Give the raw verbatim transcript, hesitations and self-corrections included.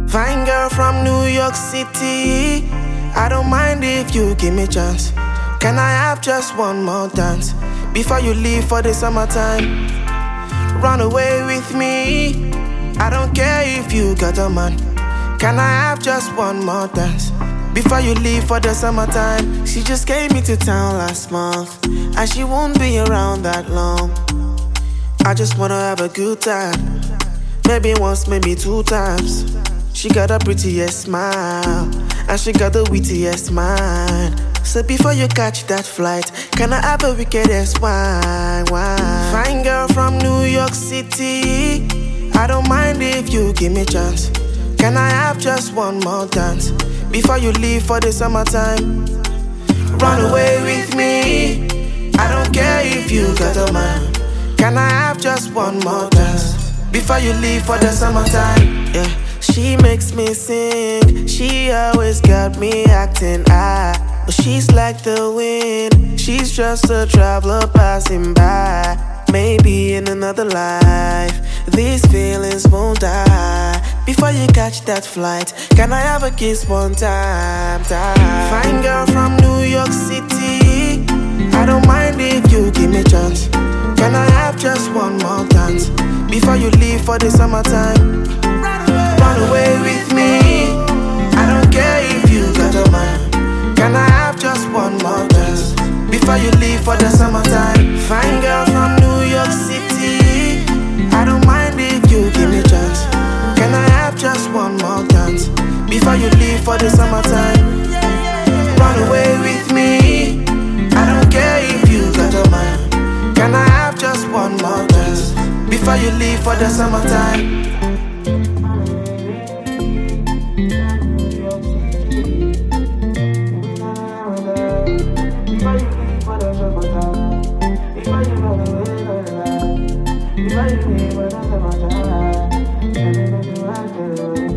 Fine girl from New York City, I don't mind if you give me chance. Can I have just one more dance before you leave for the summertime? Run away with me, I don't care if you got a man. Can I have just one more dance before you leave for the summertime? She just came into town last month, and she won't be around that long. I just wanna have a good time, maybe once, maybe two times. She got a prettiest smile, and she got the wittiest mind. So before you catch that flight, can I have a wickedest wine, wine? Fine girl from New York City, I don't mind if you give me chance. Can I have just one more dance before you leave for the summertime? Run away with me, I don't care if you got a man. Can I have just one more dance before you leave for the summertime? Yeah. She makes me sing, she always got me acting high. But she's like the wind, she's just a traveler passing by. Maybe in another life, these feelings won't die. Before you catch that flight, can I have a kiss one time, time? Fine girl from New York City, I don't mind if you give me chance. Can I have just one more dance before you leave for the summertime? Run away with me, I don't care if you got a man. Can I have just one more dance before you leave for the summertime? Fine girl from New York City, I don't mind if you give me chance. Can I have just one more dance before you leave for the summertime? Run away with me, I don't care if you got a man. Can I have just one more dance before you leave for the summertime? If I leave, but I'm